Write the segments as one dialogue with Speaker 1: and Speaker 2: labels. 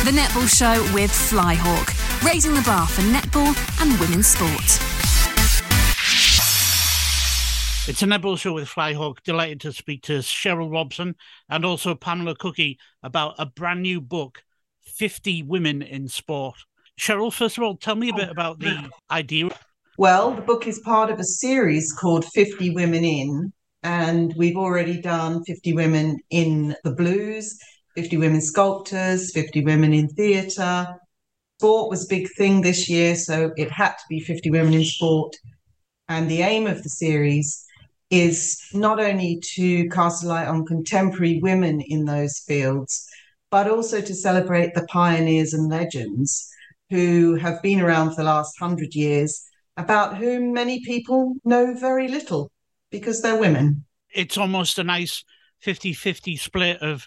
Speaker 1: The Netball Show with Flyhawk, raising the bar for netball and women's sport.
Speaker 2: It's a Netball Show with Flyhawk. Delighted to speak to Cheryl Robson and also Pamela Cookey about a brand new book, 50 Women in Sport. Cheryl, first of all, tell me a bit about the idea.
Speaker 3: Well, the book is part of a series called 50 Women In, and we've already done 50 women in the blues, 50 women sculptors, 50 women in theatre. Sport was a big thing this year, so it had to be 50 women in sport. And the aim of the series is not only to cast a light on contemporary women in those fields, but also to celebrate the pioneers and legends who have been around for the last 100 years, about whom many people know very little because they're women.
Speaker 2: It's almost a nice 50-50 split of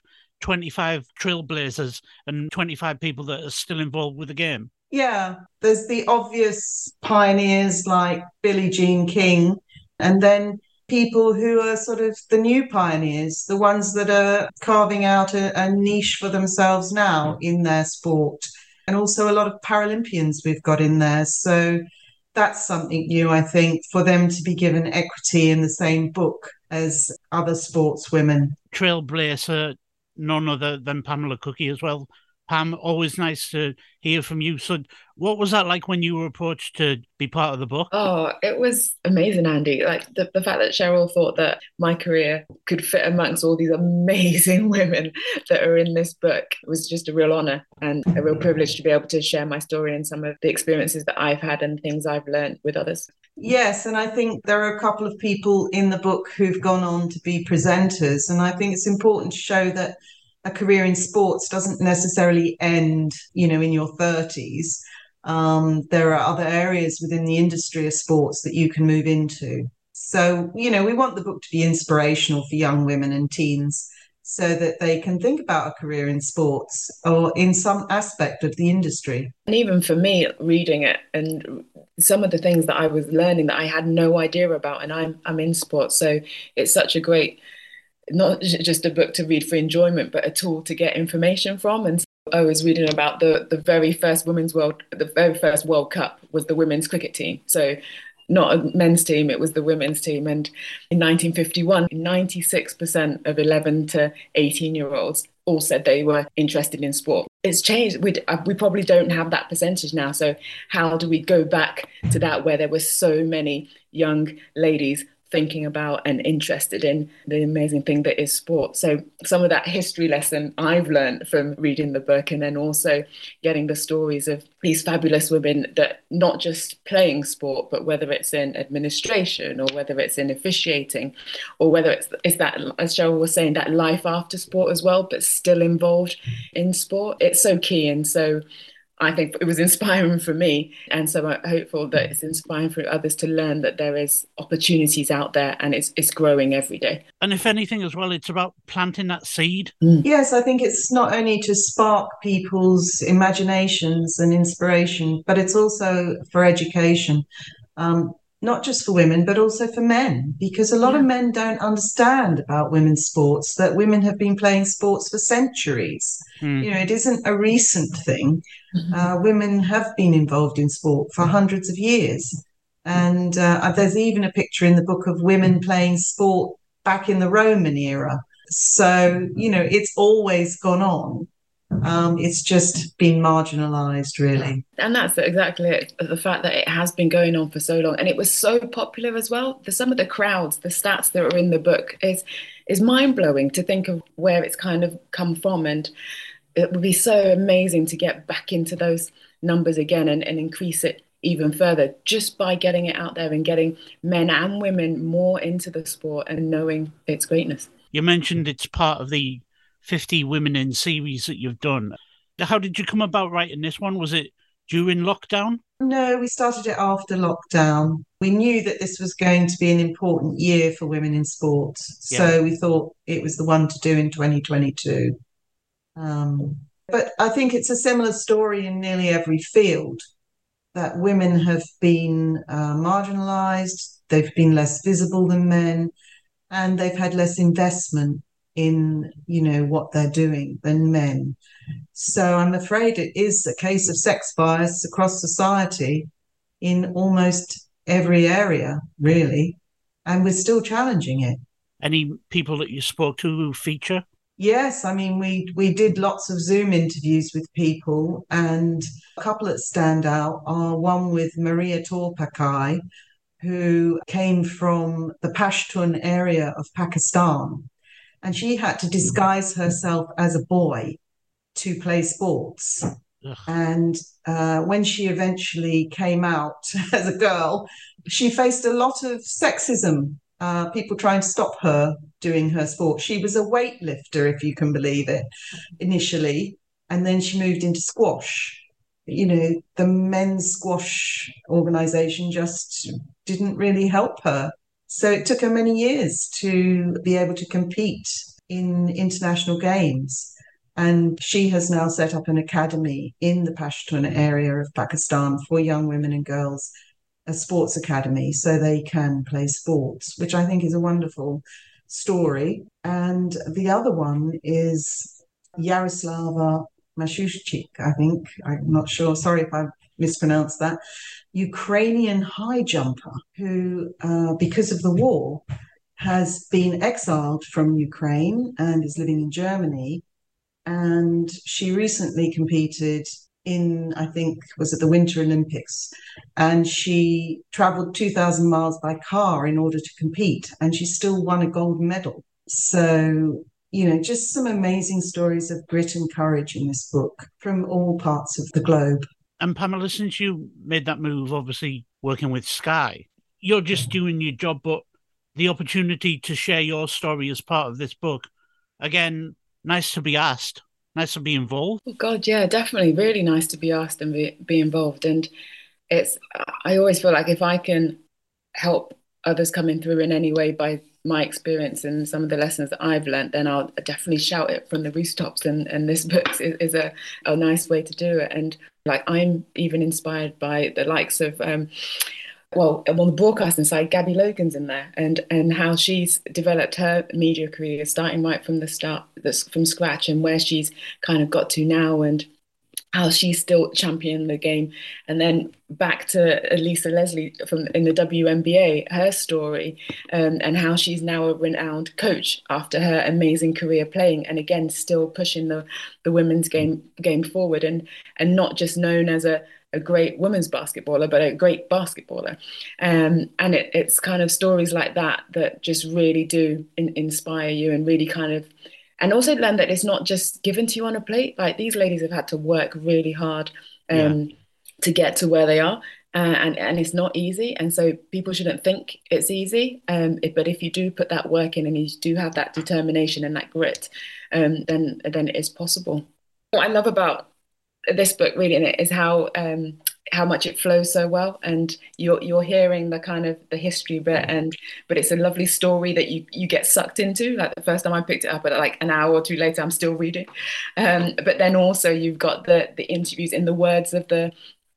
Speaker 2: 25 trailblazers and 25 people that are still involved with the game.
Speaker 3: Yeah, there's the obvious pioneers like Billie Jean King, and then people who are sort of the new pioneers, the ones that are carving out a niche for themselves now in their sport. And also a lot of Paralympians we've got in there. So that's something new, I think, for them to be given equity in the same book as other sportswomen.
Speaker 2: Trailblazer, none other than Pamela Cookey as well. Pam, always nice to hear from you. So what was that like when you were approached to be part of the book?
Speaker 4: Oh, it was amazing, Andy. Like the fact that Cheryl thought that my career could fit amongst all these amazing women that are in this book was just a real honor and a real privilege to be able to share my story and some of the experiences that I've had and things I've learned with others.
Speaker 3: Yes, and I think there are a couple of people in the book who've gone on to be presenters, and I think it's important to show that a career in sports doesn't necessarily end, in your 30s. There are other areas within the industry of sports that you can move into. So, we want the book to be inspirational for young women and teens so that they can think about a career in sports or in some aspect of the industry.
Speaker 4: And even for me, reading it and some of the things that I was learning that I had no idea about, and I'm in sports, so it's such a great, not just a book to read for enjoyment, but a tool to get information from. And so I was reading about the very first World Cup was the women's cricket team. So not a men's team, it was the women's team. And in 1951, 96% of 11 to 18-year-olds all said they were interested in sport. It's changed. We probably don't have that percentage now. So how do we go back to that where there were so many young ladies thinking about and interested in the amazing thing that is sport? So some of that history lesson I've learned from reading the book, and then also getting the stories of these fabulous women that not just playing sport, but whether it's in administration or whether it's in officiating or whether it's that, as Cheryl was saying, that life after sport as well, but still involved in sport. It's so key. And so I think it was inspiring for me. And so I'm hopeful that it's inspiring for others to learn that there is opportunities out there and it's growing every day.
Speaker 2: And if anything as well, it's about planting that seed.
Speaker 3: Yes, I think it's not only to spark people's imaginations and inspiration, but it's also for education. Not just for women, but also for men, because a lot of men don't understand about women's sports, that women have been playing sports for centuries. It isn't a recent thing. Women have been involved in sport for hundreds of years. And there's even a picture in the book of women playing sport back in the Roman era. So, it's always gone on. It's just been marginalised, really.
Speaker 4: And that's exactly it. The fact that it has been going on for so long, and it was so popular as well. Some of the crowds, the stats that are in the book is mind-blowing to think of where it's kind of come from. And it would be so amazing to get back into those numbers again and increase it even further just by getting it out there and getting men and women more into the sport and knowing its greatness.
Speaker 2: You mentioned it's part of the 50 Women in series that you've done. How did you come about writing this one? Was it during lockdown?
Speaker 3: No, we started it after lockdown. We knew that this was going to be an important year for women in sports. So we thought it was the one to do in 2022. But I think it's a similar story in nearly every field, that women have been marginalised, they've been less visible than men, and they've had less investment in, what they're doing than men. So I'm afraid it is a case of sex bias across society in almost every area, really. And we're still challenging it.
Speaker 2: Any people that you spoke to who feature?
Speaker 3: Yes, I mean, we did lots of Zoom interviews with people, and a couple that stand out are one with Maria Torpakai, who came from the Pashtun area of Pakistan, and she had to disguise herself as a boy to play sports.
Speaker 2: Ugh.
Speaker 3: And when she eventually came out as a girl, she faced a lot of sexism. People trying to stop her doing her sport. She was a weightlifter, if you can believe it, initially, and then she moved into squash. The men's squash organization just didn't really help her. So it took her many years to be able to compete in international games. And she has now set up an academy in the Pashtun area of Pakistan for young women and girls, a sports academy, so they can play sports, which I think is a wonderful story. And the other one is Yaroslava Mashushchik, I think. I'm not sure. Sorry if I mispronounced that. Ukrainian high jumper who, because of the war, has been exiled from Ukraine and is living in Germany. And she recently competed in, I think, was it the Winter Olympics? And she traveled 2,000 miles by car in order to compete, and she still won a gold medal. So, just some amazing stories of grit and courage in this book from all parts of the globe.
Speaker 2: And Pamela, since you made that move, obviously working with Sky, you're just doing your job, but the opportunity to share your story as part of this book, again, nice to be asked, nice to be involved.
Speaker 4: Oh God, yeah, definitely. Really nice to be asked and be involved. And I always feel like if I can help others coming through in any way by my experience and some of the lessons that I've learned, then I'll definitely shout it from the rooftops. And this book is a nice way to do it. And like, I'm even inspired by the likes of, on the broadcasting side, Gabby Logan's in there, and how she's developed her media career, starting right from the start, from scratch, and where she's kind of got to now, and how she's still championing the game. And then back to Lisa Leslie in the WNBA, her story, and how she's now a renowned coach after her amazing career playing, and again still pushing the women's game forward, and not just known as a great women's basketballer, but a great basketballer. And it's kind of stories like that just really do inspire you, and really kind of, and also learn that it's not just given to you on a plate. Like, these ladies have had to work really hard to get to where they are. And it's not easy. And so people shouldn't think it's easy. But if you do put that work in, and you do have that determination and that grit, then it is possible. What I love about this book really in it is how much it flows so well, and you're hearing the kind of the history bit, but it's a lovely story that you get sucked into. Like, the first time I picked it up, at like an hour or two later, I'm still reading. But then also you've got the interviews in the words of the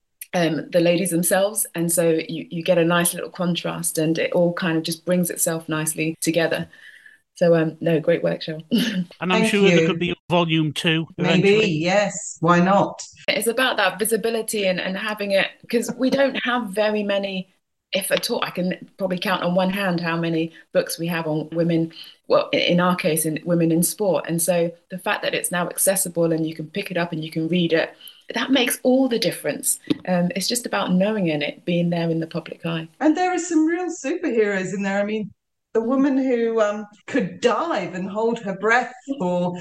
Speaker 4: ladies themselves, and so you get a nice little contrast, and it all kind of just brings itself nicely together. So, no, great work, Cheryl.
Speaker 2: And I'm sure there could be a volume 2.
Speaker 3: Maybe,
Speaker 2: eventually.
Speaker 3: yes. Why not?
Speaker 4: It's about that visibility and having it, because we don't have very many, if at all. I can probably count on one hand how many books we have on women, well, in our case, in women in sport. And so the fact that it's now accessible and you can pick it up and you can read it, that makes all the difference. It's just about knowing it, being there in the public eye.
Speaker 3: And there are some real superheroes in there. I mean, the woman who could dive and hold her breath for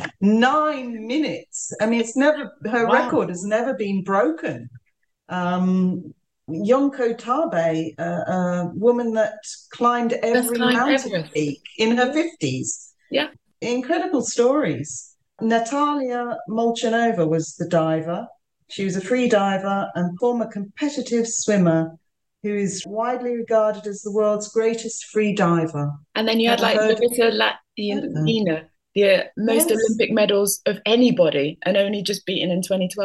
Speaker 3: 9 minutes. I mean, her record has never been broken. Yonko Tabe, a woman that climbed every mountain peak in her 50s.
Speaker 4: Yeah.
Speaker 3: Incredible stories. Natalia Molchanova was the diver. She was a free diver and former competitive swimmer, who is widely regarded as the world's greatest free diver.
Speaker 4: And then you had like Larissa Latina, the most Olympic medals of anybody, and only just beaten in 2012.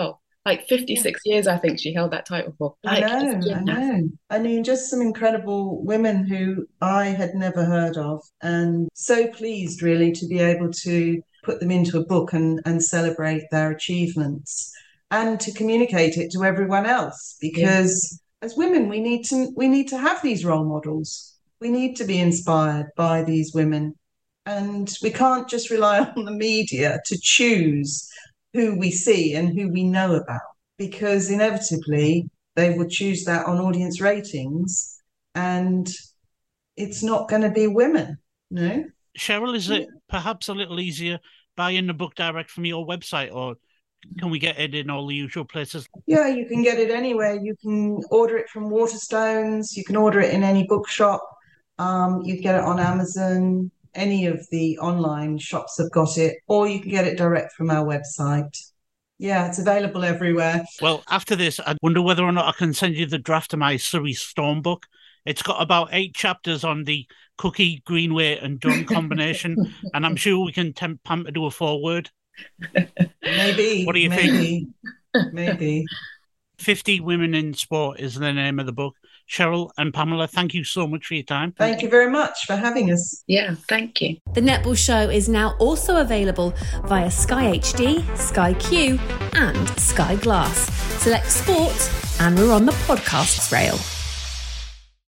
Speaker 4: like 56 years, I think she held that title for. Like,
Speaker 3: I know. I mean, just some incredible women who I had never heard of, and so pleased really to be able to put them into a book and celebrate their achievements and to communicate it to everyone else, because as women, we need to have these role models. We need to be inspired by these women, and we can't just rely on the media to choose who we see and who we know about, because inevitably they will choose that on audience ratings, and it's not going to be women, no?
Speaker 2: Cheryl, is it perhaps a little easier buying the book direct from your website, or can we get it in all the usual places?
Speaker 3: Yeah, you can get it anywhere. You can order it from Waterstones. You can order it in any bookshop. You can get it on Amazon. Any of the online shops have got it, or you can get it direct from our website. Yeah, it's available everywhere.
Speaker 2: Well, after this, I wonder whether or not I can send you the draft of my Surrey Storm book. It's got about 8 chapters on the Cookie, Greenway and Dunn combination, and I'm sure we can tempt Pam to do a foreword.
Speaker 3: Maybe.
Speaker 2: What do you think?
Speaker 3: Maybe.
Speaker 2: 50 Women in Sport is the name of the book. Cheryl and Pamela, thank you so much for your time.
Speaker 3: Thank you very much for having us.
Speaker 4: Yeah, thank you.
Speaker 1: The Netball Show is now also available via Sky HD, Sky Q and Sky Glass. Select sports and we're on the podcasts rail.